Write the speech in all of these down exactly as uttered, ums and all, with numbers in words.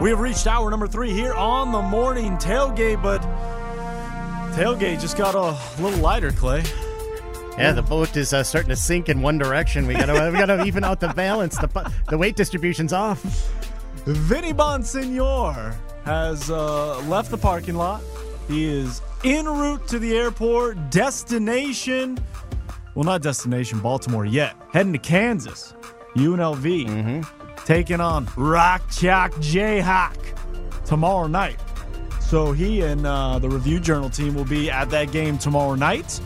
We have reached hour number three here on the morning tailgate, but tailgate just got a little lighter, Clay. Yeah, the boat is uh, starting to sink in one direction. We got to we got to even out the balance. The the weight distribution's off. Vinny Bonsignor has uh, left the parking lot. He is en route to the airport. Destination, well, not destination Baltimore yet. Heading to Kansas. U N L V mm-hmm. taking on Rock Chalk Jayhawk tomorrow night. So he and uh, the Review Journal team will be at that game tomorrow night.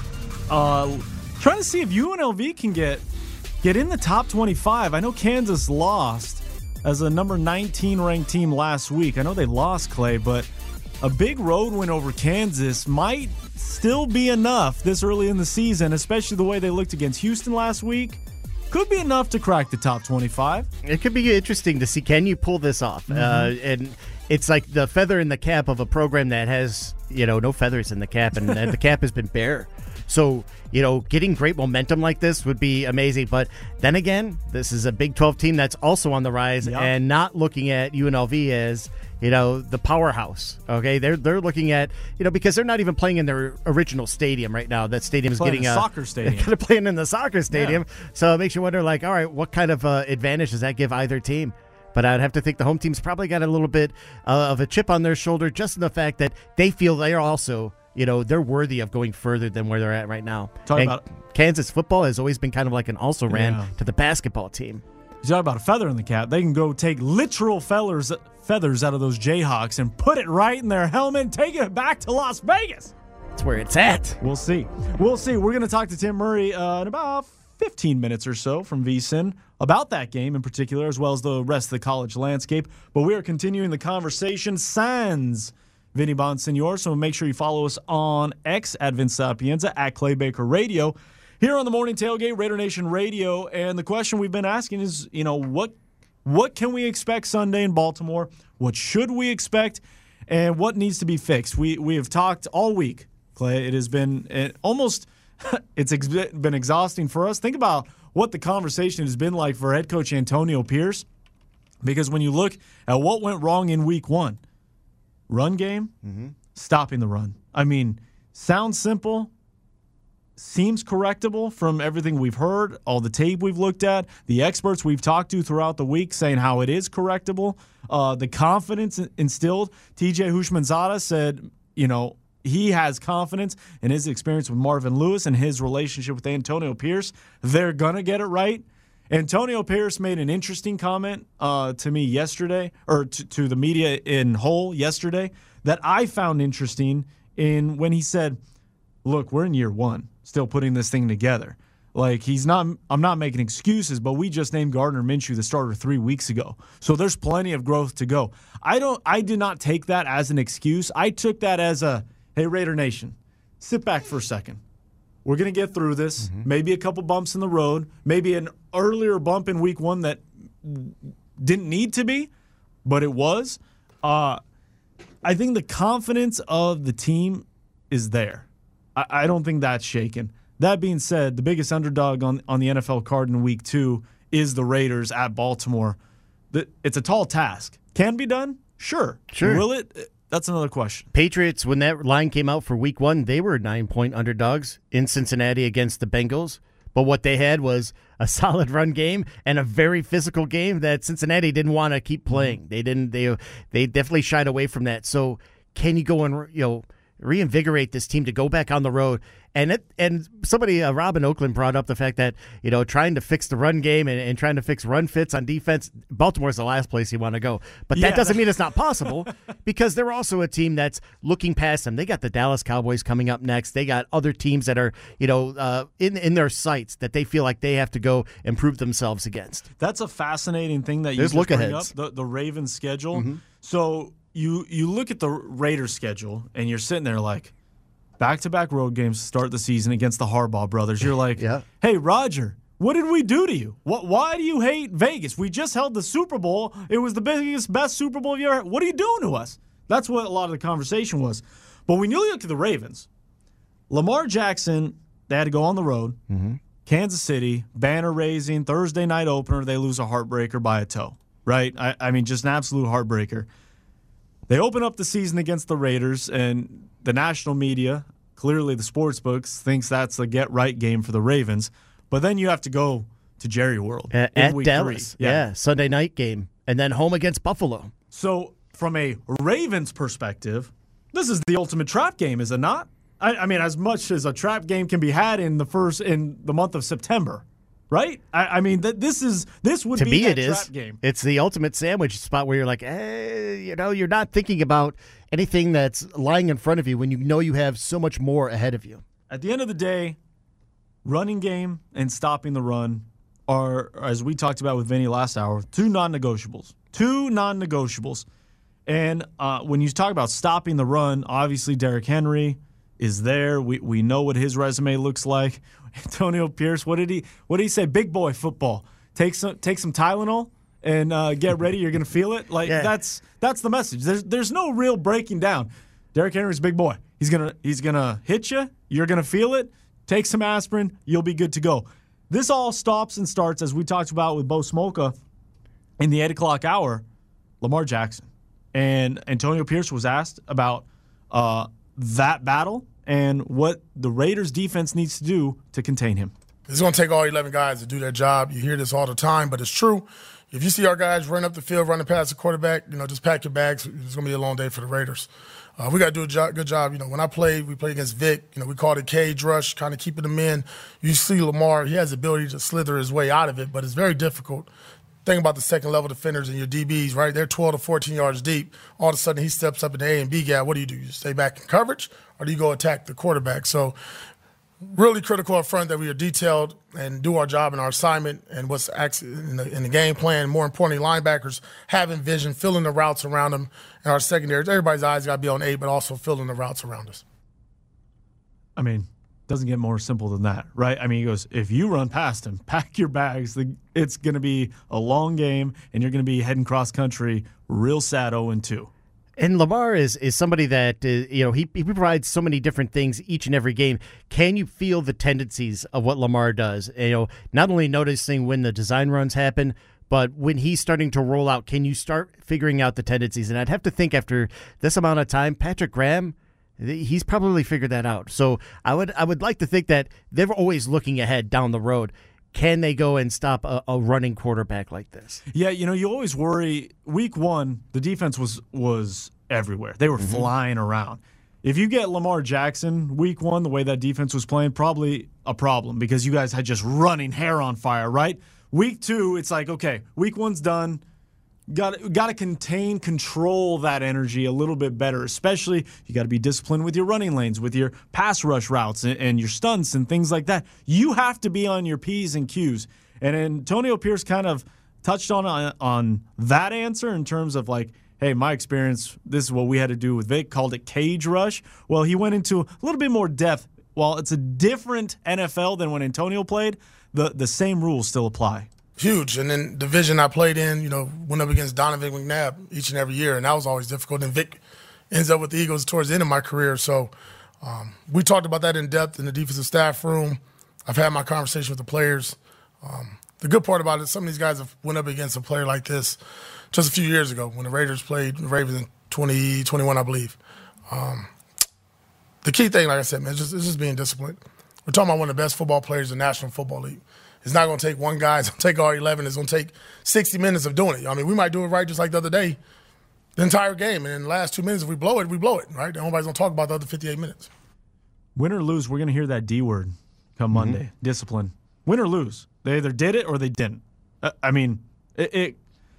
Uh, trying to see if U N L V can get get in the top twenty-five. I know Kansas lost as a number nineteen ranked team last week. I know they lost, Clay, but a big road win over Kansas might still be enough this early in the season, especially the way they looked against Houston last week. Could be enough to crack the top twenty-five. It could be interesting to see, can you pull this off? Mm-hmm. Uh, and it's like the feather in the cap of a program that has, you know, no feathers in the cap, and the cap has been bare. So, you know, getting great momentum like this would be amazing. But then again, this is a Big twelve team that's also on the rise, yep. and not looking at U N L V as, you know, the powerhouse. Okay, they're they're looking at, you know, because they're not even playing in their original stadium right now. That stadium is getting a a soccer stadium. They're playing in the soccer stadium, yeah. So it makes you wonder, like, all right, what kind of uh, advantage does that give either team? But I'd have to think the home team's probably got a little bit uh, of a chip on their shoulder, just in the fact that they feel they're also, you know, they're worthy of going further than where they're at right now. Talk and about Kansas football has always been kind of like an also-ran yeah. to the basketball team. You talk about a feather in the cap. They can go take literal feathers feathers out of those Jayhawks and put it right in their helmet and take it back to Las Vegas. That's where it's at. We'll see. We'll see. We're going to talk to Tim Murray uh, in about fifteen minutes or so from V S I N about that game in particular, as well as the rest of the college landscape. But we are continuing the conversation. Sans Vinny Bonsignor, so make sure you follow us on X at Vince Sapienza, at Clay Baker Radio. Here on the Morning Tailgate, Raider Nation Radio, and the question we've been asking is, you know, what what can we expect Sunday in Baltimore? What should we expect? And what needs to be fixed? We we have talked all week, Clay. It has been it almost it's ex- been exhausting for us. Think about what the conversation has been like for head coach Antonio Pierce, because when you look at what went wrong in week one, run game, mm-hmm. stopping the run. I mean, sounds simple. Seems correctable from everything we've heard, all the tape we've looked at, the experts we've talked to throughout the week saying how it is correctable. Uh, the confidence instilled. T J Houshmandzadeh said, you know, he has confidence in his experience with Marvin Lewis and his relationship with Antonio Pierce. They're going to get it right. Antonio Pierce made an interesting comment uh, to me yesterday, or to, to the media in whole yesterday, that I found interesting in when he said, look, we're in year one, still putting this thing together. Like, he's not, I'm not making excuses, but we just named Gardner Minshew the starter three weeks ago. So there's plenty of growth to go. I don't, I did not take that as an excuse. I took that as a, hey, Raider Nation, sit back for a second. We're going to get through this. Mm-hmm. Maybe a couple bumps in the road. Maybe an earlier bump in week one that didn't need to be, but it was. Uh, I think the confidence of the team is there. I, I don't think that's shaken. That being said, the biggest underdog on, on the N F L card in week two is the Raiders at Baltimore. The, it's a tall task. Can be done? Sure. Sure. Will it? That's another question. Patriots, when that line came out for week one, they were nine-point underdogs in Cincinnati against the Bengals. But what they had was a solid run game and a very physical game that Cincinnati didn't want to keep playing. They didn't. They they definitely shied away from that. So can you go and, you know, reinvigorate this team to go back on the road? And it, and somebody, uh, Robin Oakland, brought up the fact that, you know, trying to fix the run game and, and trying to fix run fits on defense, Baltimore's the last place you want to go. But that yeah. doesn't mean it's not possible, because they're also a team that's looking past them. They got the Dallas Cowboys coming up next. They got other teams that are, you know, uh, in in their sights that they feel like they have to go and prove themselves against. That's a fascinating thing that you There's just bring look-aheads. up, the, the Ravens schedule. Mm-hmm. So you you look at the Raiders schedule, and you're sitting there like, back-to-back road games to start the season against the Harbaugh brothers. You're like, yeah. Hey, Roger, what did we do to you? What? Why do you hate Vegas? We just held the Super Bowl. It was the biggest, best Super Bowl you ever had. What are you doing to us? That's what a lot of the conversation was. But when you look at the Ravens, Lamar Jackson, they had to go on the road. Mm-hmm. Kansas City, banner raising, Thursday night opener, they lose a heartbreaker by a toe. right? I, I mean, just an absolute heartbreaker. They open up the season against the Raiders, and the national media, clearly the sports books, thinks that's a get-right game for the Ravens. But then you have to go to Jerry World uh, in at week Dallas. three. Yeah. yeah, Sunday night game, and then home against Buffalo. So from a Ravens perspective, this is the ultimate trap game, is it not? I, I mean, as much as a trap game can be had in the first in the month of September, right? I, I mean, th- this is this would to be me that it trap is. game. It's the ultimate sandwich spot where you're like, eh, you know, you're not thinking about anything that's lying in front of you when you know you have so much more ahead of you. At the end of the day, running game and stopping the run are, as we talked about with Vinny last hour, two non-negotiables. Two non-negotiables. And uh, when you talk about stopping the run, obviously Derrick Henry is there. We we know what his resume looks like. Antonio Pierce, what did he what did he say? Big boy football. Take some take some Tylenol and uh, get ready. You're gonna feel it. Like yeah. that's that's the message. There's there's no real breaking down. Derrick Henry's a big boy. He's gonna he's gonna hit you. You're gonna feel it. Take some aspirin. You'll be good to go. This all stops and starts, as we talked about with Bo Smolka in the eight o'clock hour. Lamar Jackson and Antonio Pierce was asked about uh, that battle and what the Raiders defense needs to do to contain him. It's going to take all eleven guys to do their job. You hear this all the time, but it's true. If you see our guys run up the field, running past the quarterback, you know, just pack your bags. It's going to be a long day for the Raiders. Uh, we got to do a jo- good job. You know, when I played, we played against Vic. You know, we called it cage rush, kind of keeping them in. You see Lamar, he has the ability to slither his way out of it, but it's very difficult. Think about the second-level defenders and your D Bs, right? They're twelve to fourteen yards deep. All of a sudden, he steps up in the A and B gap. What do you do? You stay back in coverage, or do you go attack the quarterback? So really critical up front that we are detailed and do our job and our assignment and what's actually in the, in the game plan. More importantly, linebackers having vision, filling the routes around them, and our secondary. Everybody's eyes got to be on eight, but also filling the routes around us. I mean, doesn't get more simple than that, right? I mean, he goes, if you run past him, pack your bags. It's going to be a long game, and you're going to be heading cross-country real sad oh and two. And Lamar is is somebody that, uh, you know, he, he provides so many different things each and every game. Can you feel the tendencies of what Lamar does? You know, not only noticing when the design runs happen, but when he's starting to roll out, can you start figuring out the tendencies? And I'd have to think after this amount of time, Patrick Graham, he's probably figured that out. So I would I would like to think that they're always looking ahead down the road. Can they go and stop a, a running quarterback like this? Yeah, you know, you always worry. Week one, the defense was was everywhere. They were mm-hmm. flying around. If you get Lamar Jackson week one, the way that defense was playing, probably a problem because you guys had just running hair on fire, right? Week two, it's like, okay, week one's done. Got got to contain, control that energy a little bit better. Especially, you got to be disciplined with your running lanes, with your pass rush routes, and, and your stunts and things like that. You have to be on your P's and Q's. And Antonio Pierce kind of touched on on that answer in terms of like, hey, my experience, this is what we had to do with Vic. Called it cage rush. Well, he went into a little bit more depth. While it's a different N F L than when Antonio played, the the same rules still apply. Huge. And then division I played in, you know, went up against Donovan McNabb each and every year, and that was always difficult. And Vic ends up with the Eagles towards the end of my career. So um, we talked about that in depth in the defensive staff room. I've had my conversation with the players. Um, the good part about it, some of these guys have went up against a player like this just a few years ago when the Raiders played the Ravens in twenty twenty-one, I believe. Um, the key thing, like I said, man, is just, it's just being disciplined. We're talking about one of the best football players in the National Football League. It's not going to take one guy. It's going to take all eleven. It's going to take sixty minutes of doing it. I mean, we might do it right just like the other day, the entire game. And in the last two minutes, if we blow it, we blow it, right? Nobody's going to talk about the other fifty-eight minutes. Win or lose, we're going to hear that D word come mm-hmm. Monday. Discipline. Win or lose. They either did it or they didn't. Uh, I mean, it, it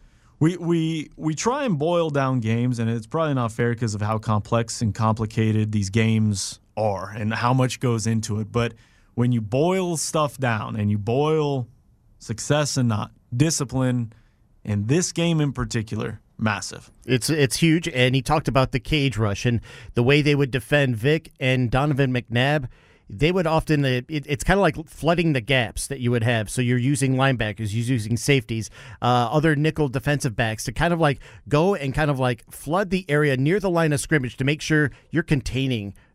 we we we try and boil down games, and it's probably not fair because of how complex and complicated these games are and how much goes into it. But when you boil stuff down and you boil success and not discipline, in this game in particular, massive. It's it's huge, and he talked about the cage rush and the way they would defend Vic and Donovan McNabb. They would often, it, it's kind of like flooding the gaps that you would have. So you're using linebackers, you're using safeties, uh, other nickel defensive backs to kind of like go and kind of like flood the area near the line of scrimmage to make sure you're containing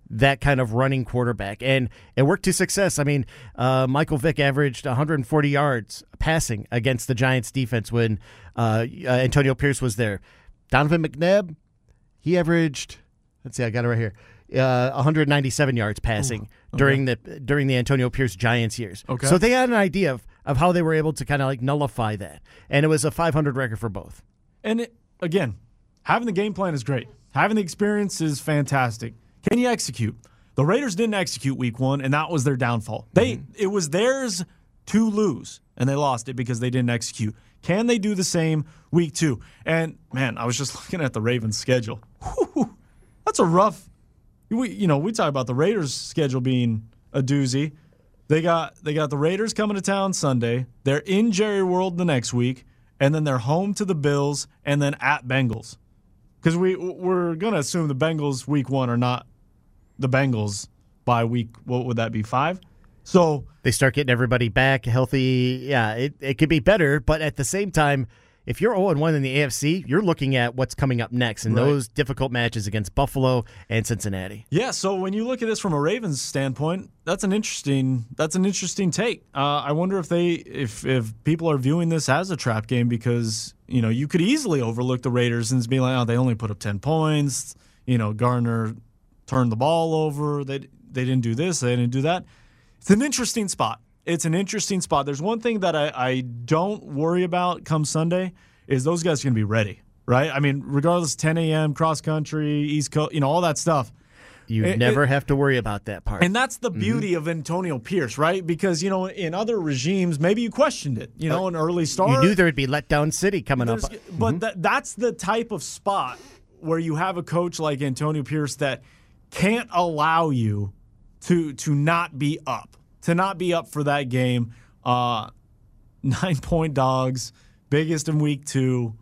that kind of running quarterback. And it worked to success. I mean, uh, Michael Vick averaged one hundred forty yards passing against the Giants defense when uh, uh, Antonio Pierce was there. Donovan McNabb, he averaged, let's see, I got it right here, uh, one hundred ninety-seven yards passing Ooh, okay. during the during the Antonio Pierce Giants years. Okay. So they had an idea of, of how they were able to kind of like nullify that. And it was a five hundred record for both. And it, again, having the game plan is great. Having the experience is fantastic. Can you execute? The Raiders didn't execute week one, and that was their downfall. They mm-hmm. It was theirs to lose, and they lost it because they didn't execute. Can they do the same week two? And, man, I was just looking at the Ravens' schedule. Whew, that's a rough we, – you know, we talk about the Raiders' schedule being a doozy. They got they got the Raiders coming to town Sunday. They're in Jerry World the next week, and then they're home to the Bills and then at Bengals. Because we, we're going to assume the Bengals week one are not the Bengals by week, what would that be, five? So they start getting everybody back healthy. Yeah, it, it could be better, but at the same time, if you're oh and one in the A F C, you're looking at what's coming up next and right. those difficult matches against Buffalo and Cincinnati. Yeah, so when you look at this from a Ravens standpoint, that's an interesting that's an interesting take. Uh, I wonder if they if if people are viewing this as a trap game because, you know, you could easily overlook the Raiders and be like, oh, they only put up ten points. You know, Gardner turned the ball over. They they didn't do this. They didn't do that. It's an interesting spot. It's an interesting spot. There's one thing that I, I don't worry about come Sunday is those guys are going to be ready, right? I mean, regardless, ten a.m., cross-country, East Coast, you know, all that stuff. You it, never it, have to worry about that part. And that's the beauty mm-hmm. of Antonio Pierce, right? Because, you know, in other regimes, maybe you questioned it, you know, an early start. You knew there would be letdown city coming There's, up. But mm-hmm. that, that's the type of spot where you have a coach like Antonio Pierce that can't allow you to to not be up. To not be up for that game, uh, nine-point dogs, biggest in week two,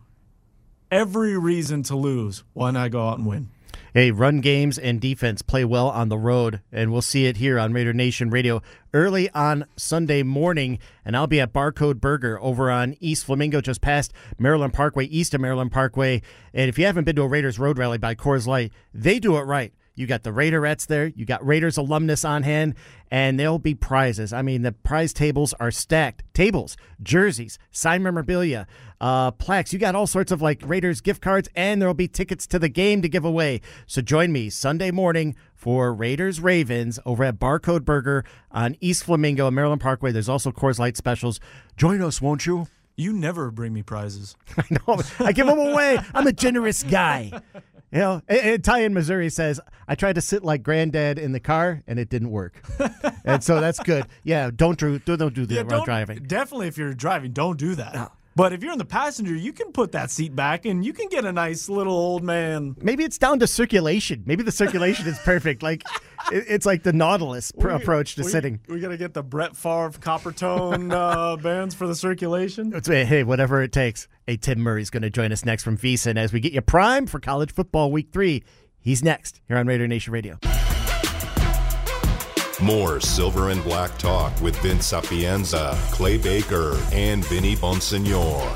every reason to lose. Why not go out and win? Hey, run games and defense play well on the road, and we'll see it here on Raider Nation Radio early on Sunday morning, and I'll be at Barcode Burger over on East Flamingo, just past Maryland Parkway, east of Maryland Parkway, and if you haven't been to a Raiders Road Rally by Coors Light, they do it right. You got the Raiderettes there. You got Raiders alumnus on hand, and there'll be prizes. I mean, the prize tables are stacked. Tables, jerseys, signed memorabilia, uh, plaques. You got all sorts of like Raiders gift cards, and there'll be tickets to the game to give away. So join me Sunday morning for Raiders Ravens over at Barcode Burger on East Flamingo, Maryland Parkway. There's also Coors Light specials. Join us, won't you? You never bring me prizes. I know. I give them away. I'm a generous guy. You know, and, and Ty in Missouri says, I tried to sit like granddad in the car, and it didn't work. And so that's good. Yeah, don't do, don't do that yeah, while driving. Definitely if you're driving, don't do that. No. But if you're in the passenger, you can put that seat back, and you can get a nice little old man. Maybe it's down to circulation. Maybe the circulation is perfect. Like it, it's like the Nautilus pr- we, approach to we, sitting. We got to get the Brett Favre copper tone uh, bands for the circulation. Hey, whatever it takes. Hey, Tim Murray's going to join us next from VSiN as we get you primed for college football week three. He's next here on Raider Nation Radio. More Silver and Black Talk with Vince Sapienza, Clay Baker, and Vinny Bonsignor.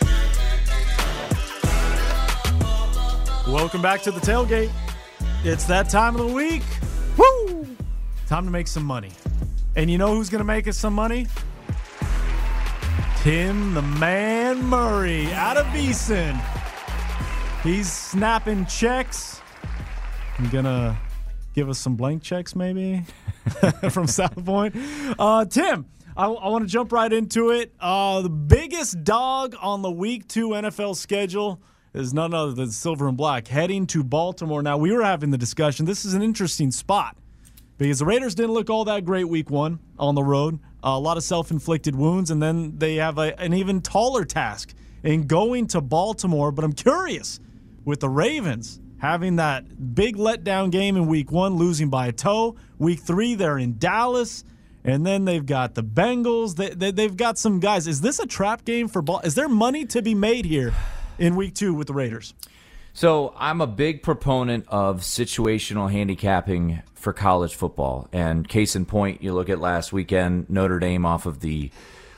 Welcome back to the tailgate. It's that time of the week. Woo! Time to make some money. And you know who's going to make us some money? Tim the Man Murray out of VSiN. He's snapping checks. I'm going to give us some blank checks maybe from South Point. Uh, Tim, I, I want to jump right into it. Uh, the biggest dog on the week two N F L schedule is none other than Silver and Black heading to Baltimore. Now, we were having the discussion. This is an interesting spot because the Raiders didn't look all that great week one on the road. Uh, a lot of self-inflicted wounds, and then they have a, an even taller task in going to Baltimore. But I'm curious, with the Ravens having that big letdown game in week one, losing by a toe. Week three, they're in Dallas. And then they've got the Bengals. They, they, they've got some guys. Is this a trap game for ball? Is there money to be made here in week two with the Raiders? So I'm a big proponent of situational handicapping for college football. And case in point, you look at last weekend, Notre Dame off of the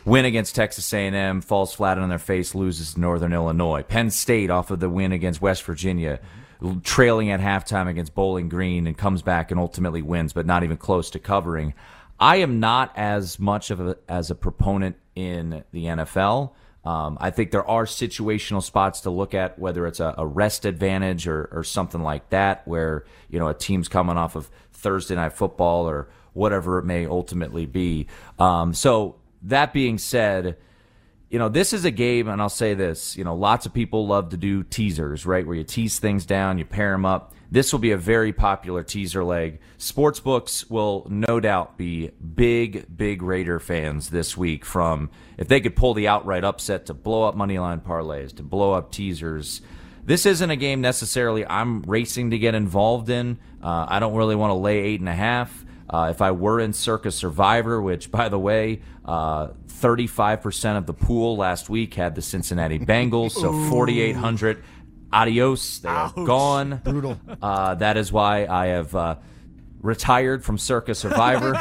win against Texas A and M, falls flat on their face, loses to Northern Illinois. Penn State off of the win against West Virginia, trailing at halftime against Bowling Green, and comes back and ultimately wins, but not even close to covering. I am not as much of a, as a proponent in the N F L. Um, I think there are situational spots to look at, whether it's a, a rest advantage or, or something like that, where, you know, a team's coming off of Thursday Night Football or whatever it may ultimately be. Um, so that being said, you know, this is a game, and I'll say this, you know, lots of people love to do teasers, right, where you tease things down, you pair them up. This will be a very popular teaser leg. Sportsbooks will no doubt be big, big Raider fans this week, from if they could pull the outright upset to blow up moneyline parlays, to blow up teasers. This isn't a game necessarily I'm racing to get involved in. Uh, I don't really want to lay eight and a half. Uh, if I were in Circa Survivor, which, by the way, uh, thirty-five percent of the pool last week had the Cincinnati Bengals, so forty-eight hundred. Adios. They are Ouch. gone. Brutal. Uh, that is why I have uh, retired from Circa Survivor.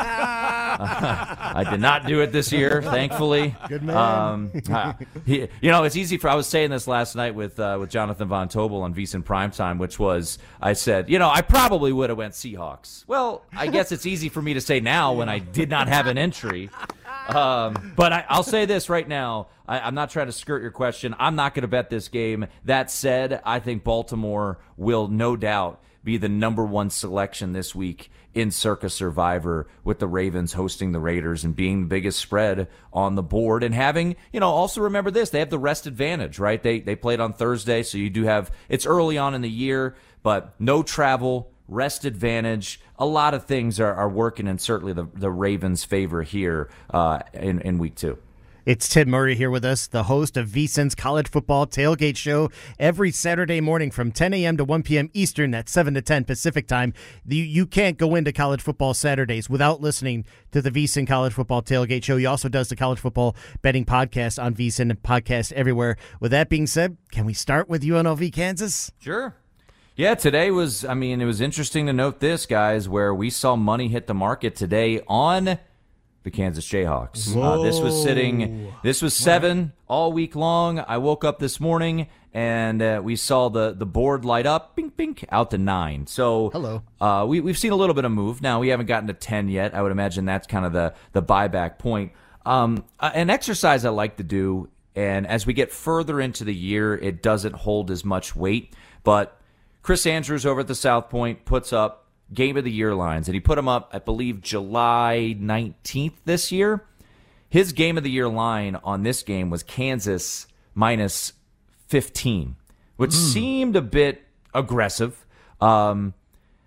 I did not do it this year, thankfully. Good man. Um, uh, he, you know, it's easy for. I was saying this last night with uh, with Jonathan Von Tobel on VSiN Primetime, which was, I said, you know, I probably would have went Seahawks. Well, I guess it's easy for me to say now when I did not have an entry. Um, but I, I'll say this right now. I, I'm not trying to skirt your question. I'm not going to bet this game. That said, I think Baltimore will no doubt be the number one selection this week in Circa Survivor, with the Ravens hosting the Raiders and being the biggest spread on the board, and having, you know, also remember this, they have the rest advantage, right? They they played on Thursday, so you do have, it's early on in the year, but no travel, rest advantage. A lot of things are, are working in certainly the, the Ravens' favor here uh, in, in week two. It's Tim Murray here with us, the host of VSiN's College Football Tailgate Show, every Saturday morning from ten a.m. to one p.m. Eastern. That's seven to ten Pacific time. You, you can't go into College Football Saturdays without listening to the VSiN College Football Tailgate Show. He also does the College Football Betting Podcast on VSiN and podcast everywhere. With that being said, can we start with U N L V Kansas? Sure. Yeah, today was, I mean, it was interesting to note this, guys, where we saw money hit the market today on the Kansas Jayhawks. Uh, this was sitting, this was seven all week long. I woke up this morning and uh, we saw the, the board light up, bink, bink, out to nine. So Hello. Uh, we, we've seen a little bit of move. Now, we haven't gotten to ten yet. I would imagine that's kind of the, the buyback point. Um, uh, an exercise I like to do, and as we get further into the year, it doesn't hold as much weight, but Chris Andrews over at the South Point puts up Game of the Year lines, and he put them up, I believe, July nineteenth this year. His Game of the Year line on this game was Kansas minus fifteen, which mm. seemed a bit aggressive. Um,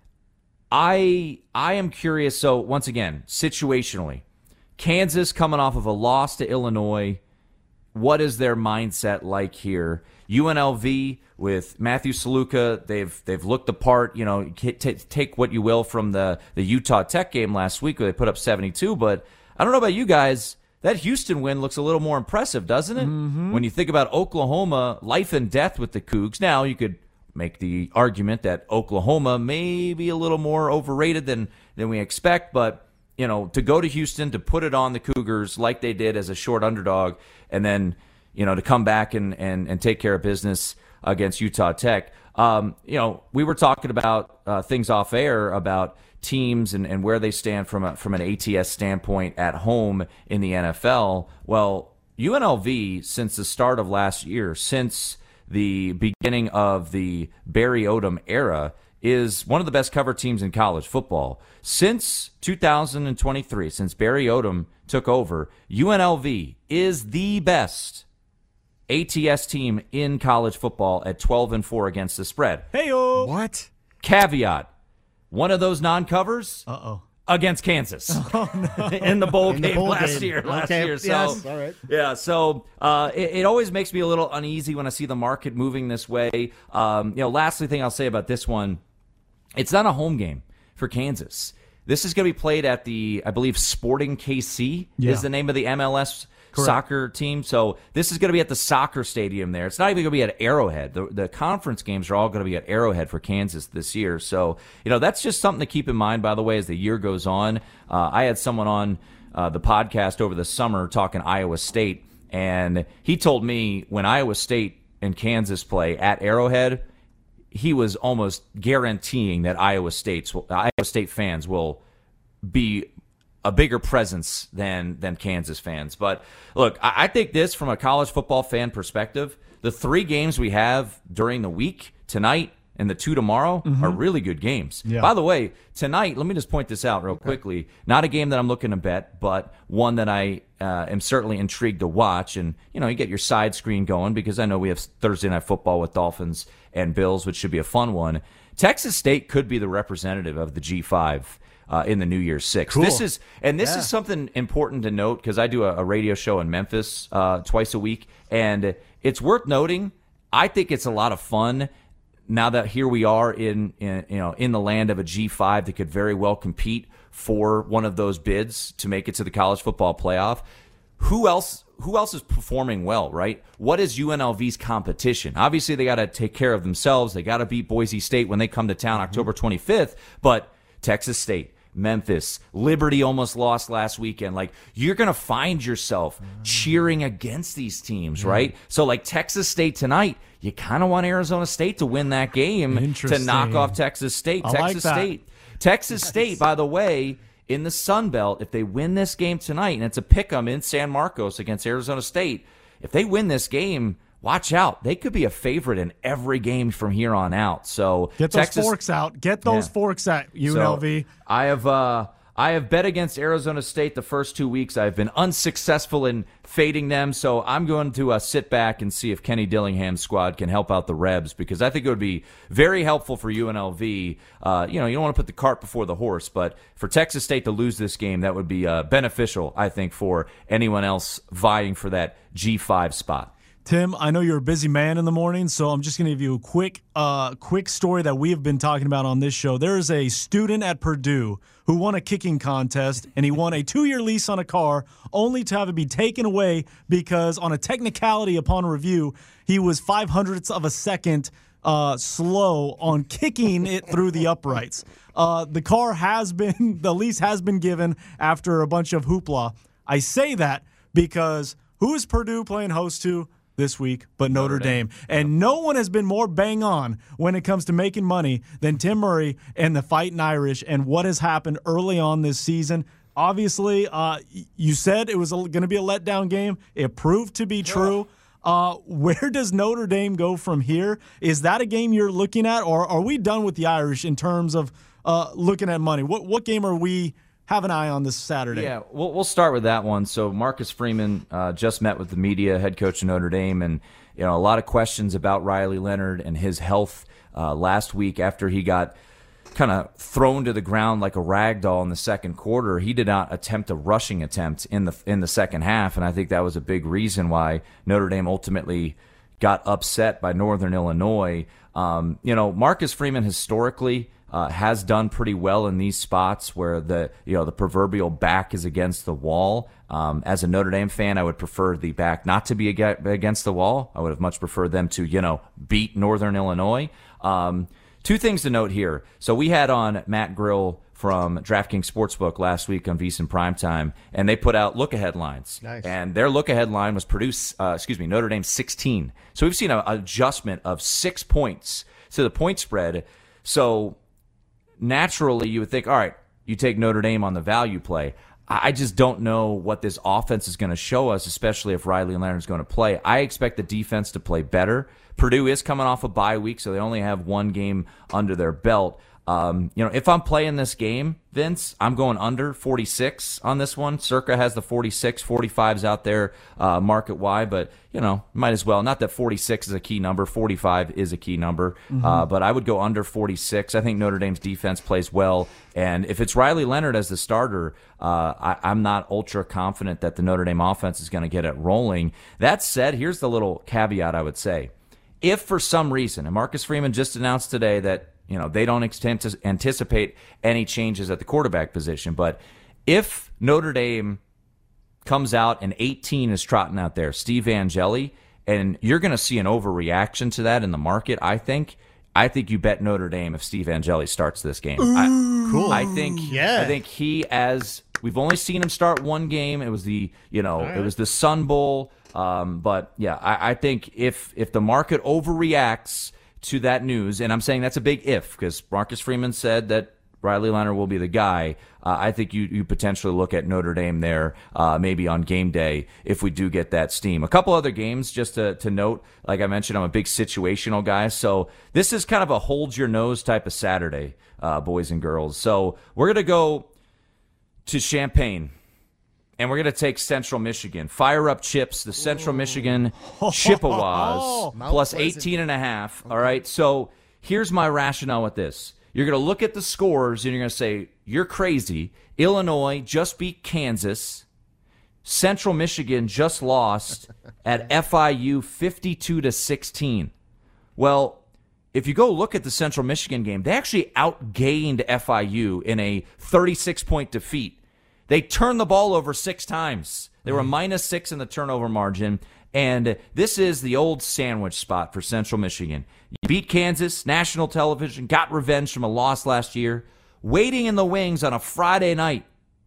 I I am curious. So, once again, situationally, Kansas coming off of a loss to Illinois, what is their mindset like here? U N L V with Matthew Saluka, they've they've looked the part. You know, t- take what you will from the, the Utah Tech game last week where they put up seventy-two. But I don't know about you guys, that Houston win looks a little more impressive, doesn't it? Mm-hmm. When you think about Oklahoma, life and death with the Cougs. Now, you could make the argument that Oklahoma may be a little more overrated than, than we expect, but you know, to go to Houston, to put it on the Cougars like they did as a short underdog, and then, you know, to come back and, and, and take care of business against Utah Tech. Um, you know, we were talking about uh, things off air about teams and, and where they stand from a, from an A T S standpoint at home in the N F L. Well, U N L V, since the start of last year, since the beginning of the Barry Odom era, is one of the best cover teams in college football. Since two thousand twenty-three, since Barry Odom took over, U N L V is the best A T S team in college football at twelve and four against the spread. Hey-o. What? Caveat, one of those non-covers Uh-oh. against Kansas oh, no. in the bowl In game the bowl last game. year. Last Okay, year, so yes, all right. yeah. So uh, it, it always makes me a little uneasy when I see the market moving this way. Um, you know, lastly thing I'll say about this one, it's not a home game for Kansas. This is going to be played at the, I believe, Sporting K C yeah. is the name of the M L S Correct. soccer team. So this is going to be at the soccer stadium there. It's not even going to be at Arrowhead. The, the conference games are all going to be at Arrowhead for Kansas this year. So, you know, that's just something to keep in mind, by the way, as the year goes on. Uh, I had someone on uh, the podcast over the summer talking Iowa State, and he told me when Iowa State and Kansas play at Arrowhead, he was almost guaranteeing that Iowa State's Iowa State fans will be a bigger presence than than Kansas fans. But look, I, I think this from a college football fan perspective, the three games we have during the week, tonight and the two tomorrow, mm-hmm. are really good games. Yeah. By the way, tonight, let me just point this out real okay. quickly. Not a game that I'm looking to bet, but one that I uh, am certainly intrigued to watch. And, you know, you get your side screen going because I know we have Thursday Night Football with Dolphins and Bills, which should be a fun one. Texas State could be the representative of the G five uh, in the New Year's Six. Cool. This is and this yeah. is something important to note because I do a, a radio show in Memphis uh, twice a week, and it's worth noting. I think it's a lot of fun now that here we are in, in you know in the land of a G five that could very well compete for one of those bids to make it to the college football playoff. Who else? Who else is performing well, right? What is U N L V's competition? Obviously, they got to take care of themselves. They got to beat Boise State when they come to town October twenty-fifth. But Texas State, Memphis, Liberty almost lost last weekend. Like, you're going to find yourself cheering against these teams, right? So, like, Texas State tonight, you kind of want Arizona State to win that game to knock off Texas State. I Texas like that. State. Texas State, by the way, in the Sun Belt, if they win this game tonight, and it's a pick-em in San Marcos against Arizona State, if they win this game, watch out. They could be a favorite in every game from here on out. So Get those Texas, forks out. Get those Yeah. forks out, U N L V. So I have uh, I have bet against Arizona State the first two weeks. I've been unsuccessful in fading them, so I'm going to uh, sit back and see if Kenny Dillingham's squad can help out the Rebs, because I think it would be very helpful for U N L V. Uh, you know, you don't want to put the cart before the horse, but for Texas State to lose this game, that would be uh, beneficial, I think, for anyone else vying for that G five spot. Tim, I know you're a busy man in the morning, so I'm just going to give you a quick uh, quick story that we have been talking about on this show. There is a student at Purdue who won a kicking contest, and he won a two-year lease on a car, only to have it be taken away because on a technicality upon review, he was five hundredths of a second uh, slow on kicking it through the uprights. Uh, the car has been, the lease has been given after a bunch of hoopla. I say that because who is Purdue playing host to this week but Notre, Notre Dame. Dame. And yep. no one has been more bang on when it comes to making money than Tim Murray and the Fighting Irish and what has happened early on this season. Obviously, uh, you said it was going to be a letdown game. It proved to be true. Uh, where does Notre Dame go from here? Is that a game you're looking at, or are we done with the Irish in terms of uh, looking at money? What what game are we have an eye on this Saturday? Yeah, we'll, we'll start with that one. So Marcus Freeman uh, just met with the media, head coach of Notre Dame, and you know a lot of questions about Riley Leonard and his health uh, last week after he got kind of thrown to the ground like a rag doll in the second quarter. He did not attempt a rushing attempt in the in the second half, and I think that was a big reason why Notre Dame ultimately got upset by Northern Illinois. Um, you know, Marcus Freeman historically Uh, has done pretty well in these spots where the you know the proverbial back is against the wall. Um, as a Notre Dame fan, I would prefer the back not to be ag- against the wall. I would have much preferred them to you know beat Northern Illinois. Um, two things to note here. So we had on Matt Grill from DraftKings Sportsbook last week on VSiN Primetime, and they put out look-ahead lines. Nice. And their look-ahead line was Purdue, uh, excuse me, Notre Dame sixteen. So we've seen an adjustment of six points to the point spread. So naturally, you would think, all right, you take Notre Dame on the value play. I just don't know what this offense is going to show us, especially if Riley Leonard is going to play. I expect the defense to play better. Purdue is coming off a bye week, so they only have one game under their belt. Um, you know, if I'm playing this game, Vince, I'm going under forty-six on this one. Circa has the forty-six, forty-fives out there uh, market-wide, but, you know, might as well. Not that forty-six is a key number. forty-five is a key number, mm-hmm. uh, but I would go under forty-six. I think Notre Dame's defense plays well, and if it's Riley Leonard as the starter, uh, I, I'm not ultra confident that the Notre Dame offense is going to get it rolling. That said, here's the little caveat I would say. If for some reason, and Marcus Freeman just announced today that You know, they don't extend to anticipate any changes at the quarterback position. But if Notre Dame comes out and eighteen is trotting out there, Steve Angeli, and you're going to see an overreaction to that in the market, I think. I think you bet Notre Dame if Steve Angeli starts this game. I, cool. I think. Yeah. I think he, as We've only seen him start one game. It was the you know right. it was the Sun Bowl. Um, but yeah, I, I think if if the market overreacts to that news, and I'm saying that's a big if, because Marcus Freeman said that Riley Leonard will be the guy. Uh, I think you, you potentially look at Notre Dame there, uh, maybe on game day if we do get that steam. A couple other games just to, to note, like I mentioned, I'm a big situational guy, so this is kind of a hold your nose type of Saturday, uh, boys and girls. So we're gonna go to Champaign, and we're gonna take Central Michigan. Fire up chips, the Central Ooh. Michigan Chippewas plus eighteen and a half. Okay. All right, so here's my rationale with this. You're going to look at the scores, and you're going to say, you're crazy. Illinois just beat Kansas. Central Michigan just lost at F I U fifty-two to sixteen. Well, if you go look at the Central Michigan game, they actually outgained F I U in a thirty-six point defeat. They turned the ball over six times. They were minus six in the turnover margin. And this is the old sandwich spot for Central Michigan. You beat Kansas, national television, got revenge from a loss last year. Waiting in the wings on a Friday night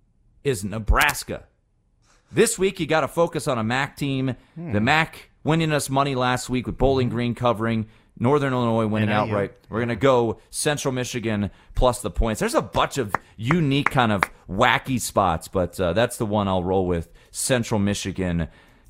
is Nebraska. This week, you got to focus on a M A C team. Hmm. The M A C winning us money last week with Bowling Green covering. Northern Illinois winning and outright. We're going to go Central Michigan plus the points. There's a bunch of unique kind of wacky spots, but uh, that's the one I'll roll with. Central Michigan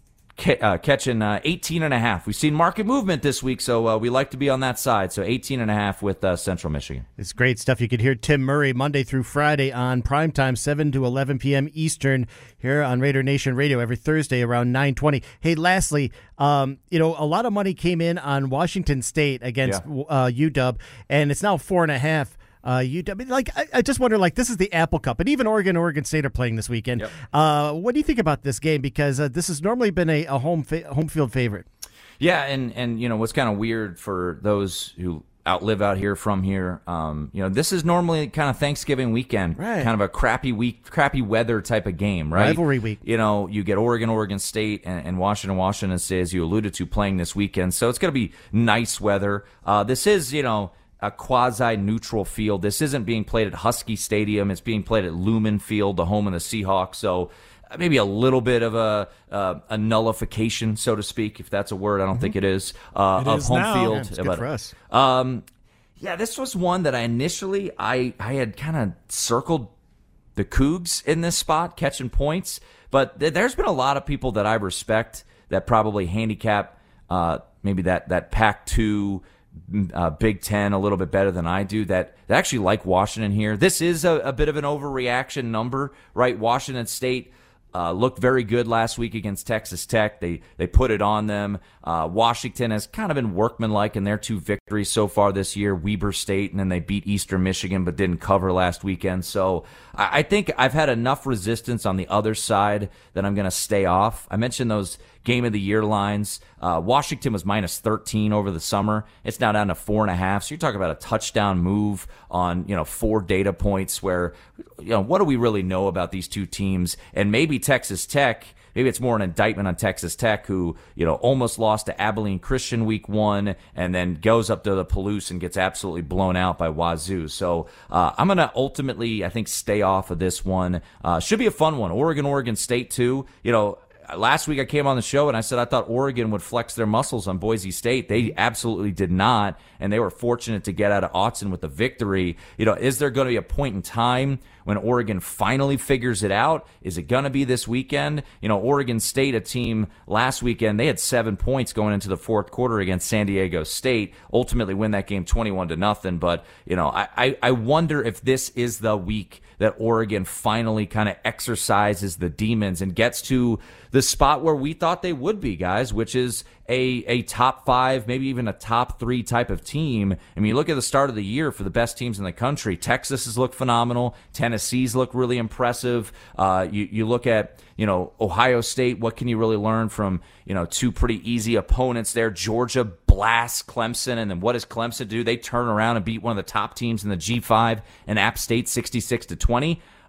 Uh, catching uh, eighteen and a half. We've seen market movement this week, so uh, we like to be on that side. So eighteen and a half with uh, Central Michigan. It's great stuff. You could hear Tim Murray Monday through Friday on primetime, seven to eleven p.m. Eastern, here on Raider Nation Radio every Thursday around nine twenty. Hey, lastly, um, you know, a lot of money came in on Washington State against yeah. uh, U W, and it's now four and a half. Uh, you like I, I just wonder, like, this is the Apple Cup, and even Oregon, Oregon State are playing this weekend. Yep. Uh, what do you think about this game? Because uh, this has normally been a, a home fa- home field favorite. Yeah, and and you know what's kind of weird for those who outlive out here from here. Um, you know, this is normally kind of Thanksgiving weekend, right. kind of a crappy week, crappy weather type of game, right? Rivalry week. You know, you get Oregon, Oregon State, and, and Washington, Washington State, as you alluded to, playing this weekend. So it's going to be nice weather. Uh, this is, you know. a quasi-neutral field. This isn't being played at Husky Stadium. It's being played at Lumen Field, the home of the Seahawks. So maybe a little bit of a uh, a nullification, so to speak, if that's a word. I don't mm-hmm. think it is, uh, it of is home now. field. Yeah, it's good but, for us. Um, yeah, this was one that I initially, I, I had kind of circled the Cougs in this spot, catching points. But th- there's been a lot of people that I respect that probably handicap uh, maybe that, that Pac two Uh, Big Ten a little bit better than I do, that, that actually like Washington here. This is a, a bit of an overreaction number, right? Washington State uh, looked very good last week against Texas Tech. They they put it on them. Uh, Washington has kind of been workmanlike in their two victories so far this year, Weber State, and then they beat Eastern Michigan but didn't cover last weekend. So I, I think I've had enough resistance on the other side that I'm going to stay off. I mentioned those Game of the Year lines. Uh, Washington was minus thirteen over the summer. It's now down to four and a half. So you're talking about a touchdown move on, you know, four data points where, you know, what do we really know about these two teams? And maybe Texas Tech, maybe it's more an indictment on Texas Tech, who, you know, almost lost to Abilene Christian week one and then goes up to the Palouse and gets absolutely blown out by Wazoo. So uh, I'm going to ultimately, I think, stay off of this one. Uh, should be a fun one. Oregon, Oregon State, too. You know, last week I came on the show and I said I thought Oregon would flex their muscles on Boise State. They absolutely did not, and they were fortunate to get out of Autzen with a victory. You know, is there going to be a point in time when Oregon finally figures it out? Is it going to be this weekend? You know, Oregon State, a team last weekend, they had seven points going into the fourth quarter against San Diego State, ultimately win that game twenty-one to nothing. But, you know, I, I, I wonder if this is the week that Oregon finally kind of exercises the demons and gets to the spot where we thought they would be, guys, which is a a top five, maybe even a top three type of team. I mean, you look at the start of the year for the best teams in the country. Texas has looked phenomenal. Tennessee's looked really impressive. Uh, you, you look at, you know, Ohio State. What can you really learn from, you know, two pretty easy opponents there? Georgia blasts Clemson, and then what does Clemson do? They turn around and beat one of the top teams in the G five and App State sixty-six to twenty.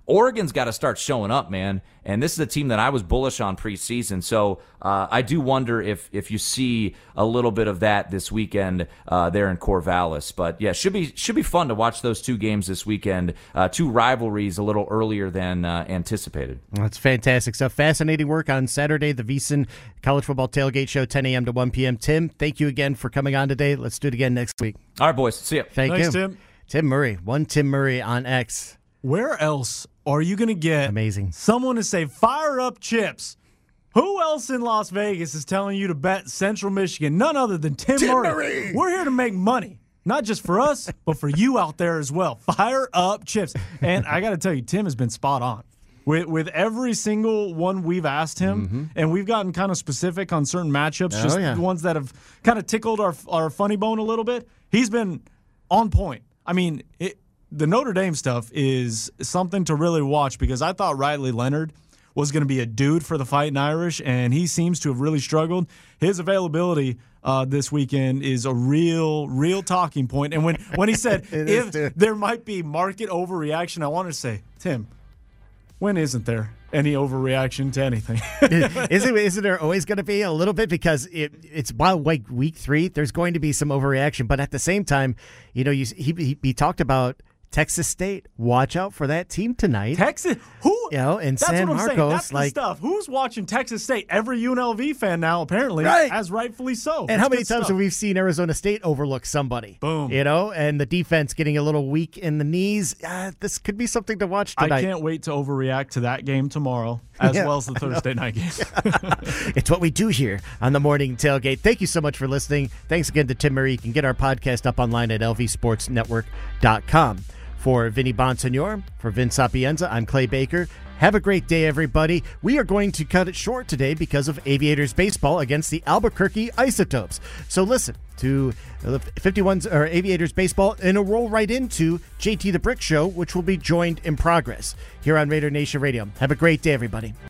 Oregon's got to start showing up, man. And this is a team that I was bullish on preseason. So uh, I do wonder if if you see a little bit of that this weekend uh, there in Corvallis. But yeah, should be should be fun to watch those two games this weekend. Uh, two rivalries a little earlier than uh, anticipated. That's fantastic stuff. Fascinating work on Saturday, the VSiN College Football Tailgate Show, ten a.m. to one p.m. Tim, thank you again for coming on today. Let's do it again next week. All right, boys. See ya. Thank Thanks, you. Tim. Tim Murray. One Tim Murray on X. Where else are you going to get Amazing. someone to say, fire up chips? Who else in Las Vegas is telling you to bet Central Michigan? None other than Tim, Tim Murray. Murray. We're here to make money, not just for us, but for you out there as well. Fire up chips. And I got to tell you, Tim has been spot on. With, with every single one we've asked him, mm-hmm. and we've gotten kind of specific on certain matchups, Oh, just yeah. the ones that have kind of tickled our, our funny bone a little bit. He's been on point. I mean, it, the Notre Dame stuff is something to really watch because I thought Riley Leonard was going to be a dude for the Fighting Irish, and he seems to have really struggled. His availability uh, this weekend is a real, real talking point. And when, when he said if there might be market overreaction, I wanted to say, Tim, when isn't there any overreaction to anything? isn't, isn't there always going to be a little bit? Because it, it's by like week three, there's going to be some overreaction. But at the same time, you know, you, he, he, he talked about Texas State. Watch out for that team tonight. Texas, who? You know, and that's San what I'm Marcos, saying. That's like the stuff. Who's watching Texas State? Every U N L V fan now, apparently, Right. as rightfully so. And It's how many good times stuff. have we seen Arizona State overlook somebody? Boom. You know, and the defense getting a little weak in the knees. Uh, this could be something to watch tonight. I can't wait to overreact to that game tomorrow, as Yeah, well as the Thursday night game. It's what we do here on the Morning Tailgate. Thank you so much for listening. Thanks again to Tim Murray. You can get our podcast up online at L V sports network dot com. For Vinny Bonsignor, for Vince Sapienza, I'm Clay Baker. Have a great day, everybody. We are going to cut it short today because of Aviators baseball against the Albuquerque Isotopes. So listen to the fifty-ones or Aviators baseball, and a roll right into J T the Brick Show, which will be joined in progress here on Raider Nation Radio. Have a great day, everybody.